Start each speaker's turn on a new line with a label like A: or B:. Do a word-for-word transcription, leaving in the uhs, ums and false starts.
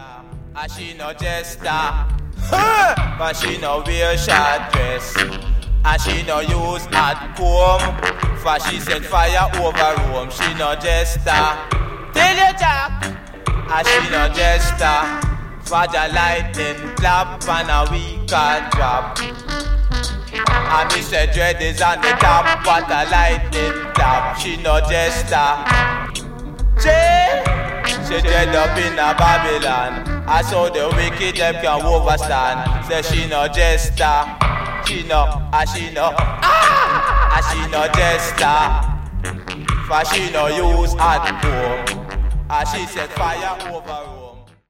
A: Yeah, and she no jester, but she no wear short dress, and she no use hot comb, for she set fire over Rome. She no jester, tell you Jack, and she no jester, for the lightning clap and a weak drop. And me say dread is on the top, but the lightning clap. She no jester, she, she dread up in a Babylon. I saw the wicked them can overstand. Say she no jester, she no, and she no, ah, and she no jester, for she no use hot comb, and she set fire over.